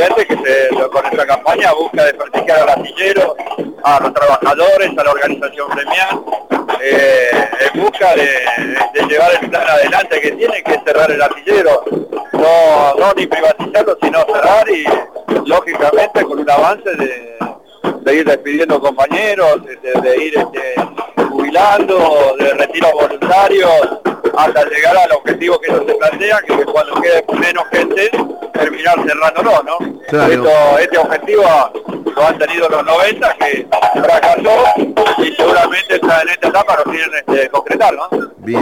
presidente que con esta campaña busca desprestigiar al astillero, a los trabajadores, a la organización gremial, en busca de llevar el plan adelante que tiene, que es cerrar el astillero, no ni privatizarlo, sino cerrar y lógicamente con un avance de ir despidiendo compañeros, de ir jubilando, de retiros voluntarios, hasta llegar al objetivo que ellos se plantean, que es cuando quede menos gente, terminar cerrándolo, ¿no? Claro. Este objetivo lo han tenido los 90, que fracasó, y seguramente en esta etapa lo quieren concretar, ¿no? Bien.